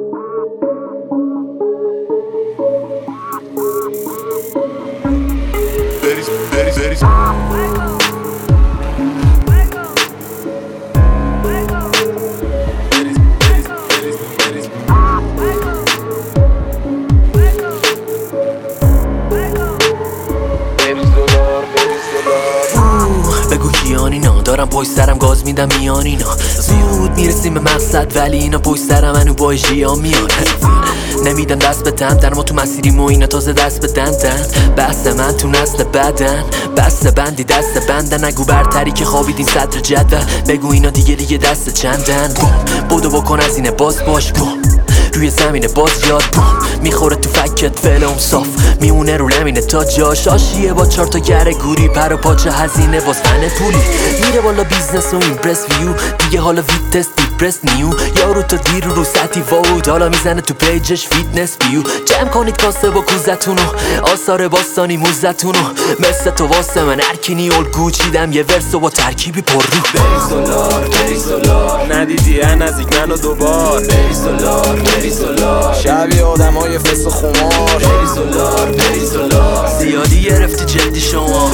بگو کیان اینا دارم پشت سرم گاز میدم میان اینا زود میرسیم به مقصد ولی اینا پشت سرم منو با اجریا میان نمیدن دست بدن در ما تو مسیریم و اینا تازه دست بدن بحث من تو نسل بدن بسته بندی دست بندن نگو برتری که خوابیدین صدر جدول بگو اینا دیگه دست چندن بودو بکن از اینه باز باش روی زمینه باز یاد میخوره تو فکت فلم صاف میمونه رو نمینه تا جاش آشیه با 4 تا گره گوری پر و پاچه هزینه باز فن پولی میره بالا بیزنس و ایمپرس ویو دیگه حالا ویتس دیپرس نیو یارو تا دیر رو سطحی واود حالا میزنه تو پیجش فیتنس بیو جمع کنید کاسه با کوزتونو آثار باستانی موزتونو مثل تو واسه من ارکینی الگو چیدم یه ورسو با ترکیبی پر رو بری سولار ندیدی نزدیک منو دوبار بری سولار شبیه آدم های فس و خمار بری سولار زیادی گرفتی جدی شما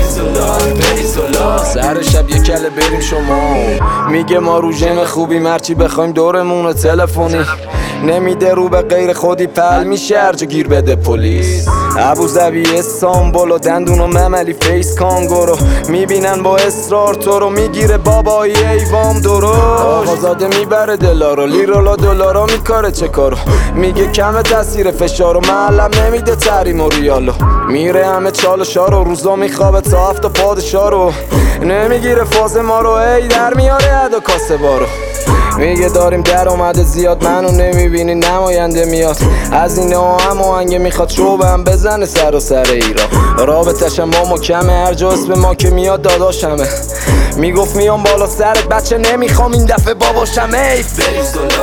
بری سولار سر شب یه کله بریم شما میگه ما رو جمع خوبی مرچی بخوایم دورمون تلفنی نمیده رو به غیر خودی پل میشه هرجا گیر بده پلیس ابوظبی استانبول و دندون و مملی فیس کانگورو میبینن با اصرار تو رو میگیره بابایی ایوام درست آقازاده میبره دلارو لیرولا دلارا میکاره چه کارو میگه کم تاثیر فشارو معلم نمیده تریم و ریالو میره همه چال شارو روزا میخوابه تا هفت پادشاه رو نمیگیره فاز ما رو ای در میاره عدا کاسه بارو میگه داریم درآمد زیاد منو نمیبینی نماینده میاد از این هم آهنگ میخواد شوبم بزنه سر و سر ایران رابطشم با ما کمه هر جا اسم ما که میاد داداشمه میگفت میام بالا سرت بچه نمیخوام این دفعه باباشم ایف بری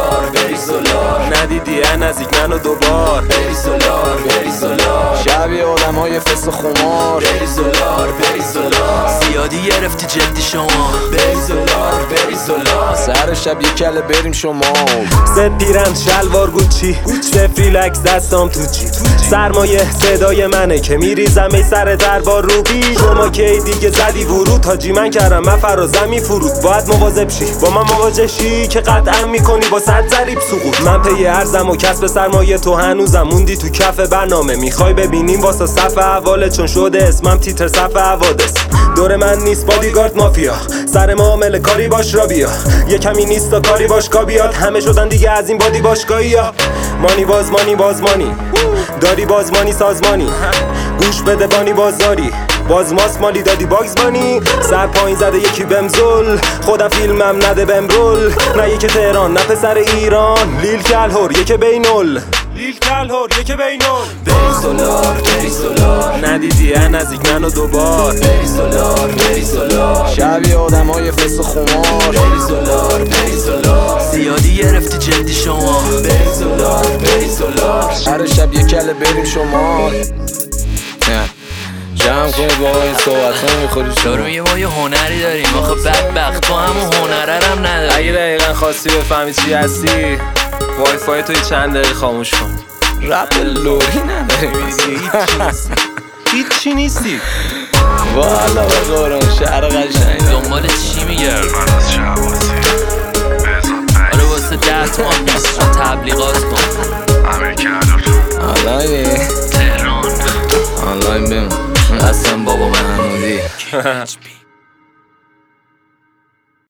سولار ندیدی نزدیک منو دوبار بری سولار شبیه آدم های فس و خمار بری سولار زیادی گرفتی جدی شما بری سولار سر شب یه کله بریم شما زد پیرن شلوار گوچی سفریلکس دستام تو جی سرمایه صدای منه که میریزم ای سر دربار روبی شما که دیگه زدی ورود تاجی من کردم من فرازم میفروت باید مواظب شی با من مواجه شی که قطعا میکنی با 100 ضریب سقوط من پی ارزم و کسب سرمایه تو هنوزم موندی تو کف برنامه میخوای ببینیم واسه صف اواله چون شده اسمم تیتر صف حوادث دور من نیست بادیگارد مافیا سر معامله کاری باش را بیا یه کمی نیست تا کاری باشگاه بیاد همه شدن دیگه از این بادی باشگاهی ها بازمانی داری بازمانی سازمانی گوش بده بانی بازاری بازماس مالی دادی باگز بانی سر پایین زده یکی بمزل خودم فیلمم نده بمرول نه یکی تهران نه پسر ایران لیل کلهور یکی بینول بری سولار ندیدی نزدیک منو دوبار بری سولار شبیه آدم های فس و خمار بری سولار زیادی گرفتی جدی شما بری سولار هر شب یه کله بریم شما جمع کنید با این صحبت ها میخوری شما دارم ما یه هنری داریم آخه بدبخت تو همون هنره هم نداری اگه دقیقا خواستی بفهمی چی هستی وای فای توی چند دقیقه خاموش کن رپ لوری نداریم هیچی نیستی والا به قرآن شهر قشنگ دنبال چی میگرد من از شهبازی آره واسه 10 تومن تبلیغات کن آنلاینی تهران آنلاین بمون اصلا بابا محمودی